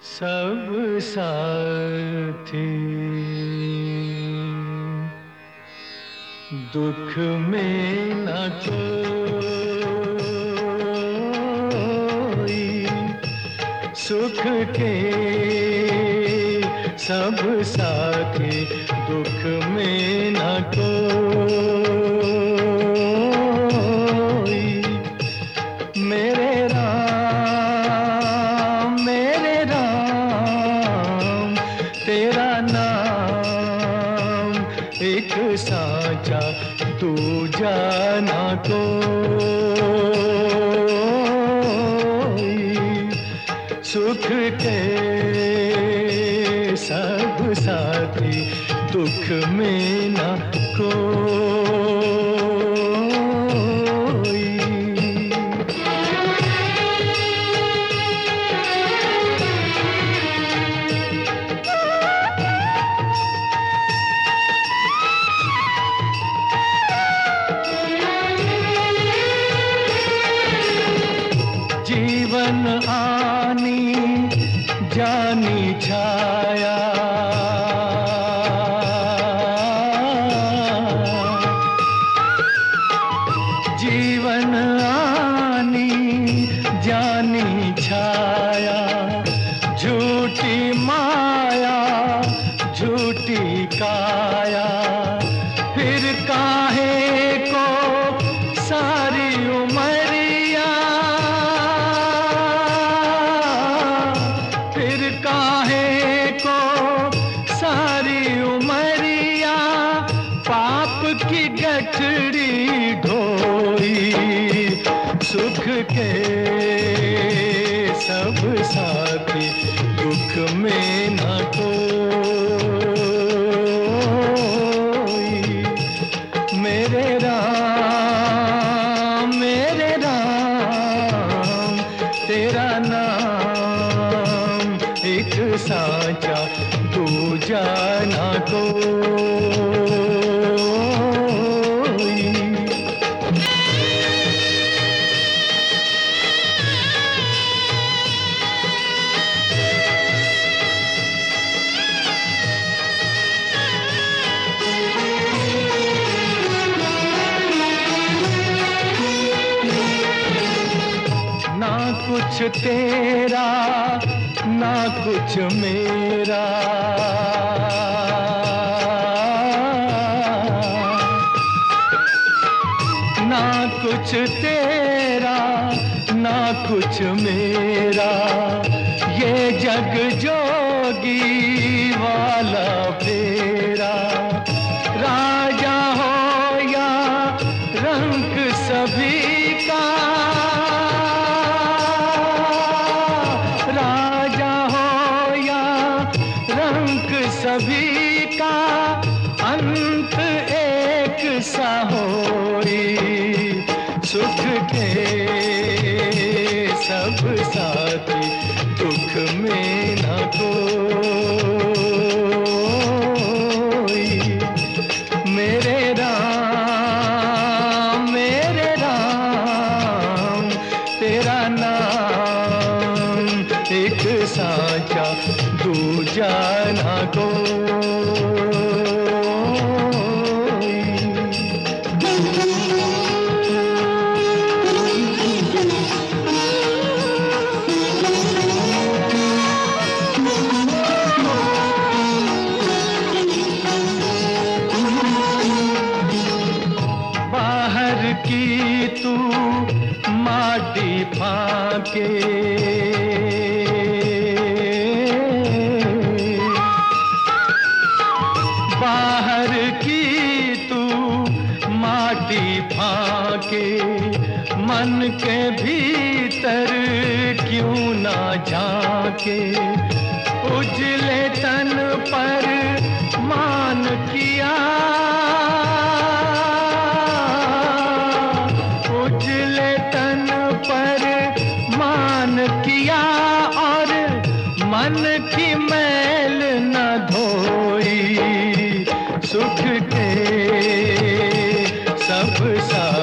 सब साथी दुख में न कोई, सुख के सब साथी दुख में न कोई। मेरे राम तेरा नाम एक साचा तू जाना कोई। सुख के सब साथी दुख में न कोई। जीवन आनी जानी छाया, जीवन आनी जानी छाया, झूठी माया झूठी काया। फिर काहे को सारी उमरिया, फिर काहे को सारी उमरिया पाप की गठड़ी ढोई। सुख के सब साथी दुख में न कोई। मेरे राम तेरा नाम एक साचा तू जाना कोई। ना कुछ तेरा ना कुछ मेरा, ना कुछ तेरा ना कुछ मेरा। ये जग जोगी वाला फेरा, राजा हो या रंक सभी का, राजा हो या रंक सभी का। अंत एक सा होई। सुख के सब साथी दुख में न कोई। मेरे राम तेरा नाम एक साचा तू जाना कोई। बाहर की तू माटी फाके, बाहर की तू माटी फाके। मन के भीतर क्यों ना झांके। उजले तन पर मान किया, उजले तन पर मान किया। और मन की मैल न धोई। सुख के सब सा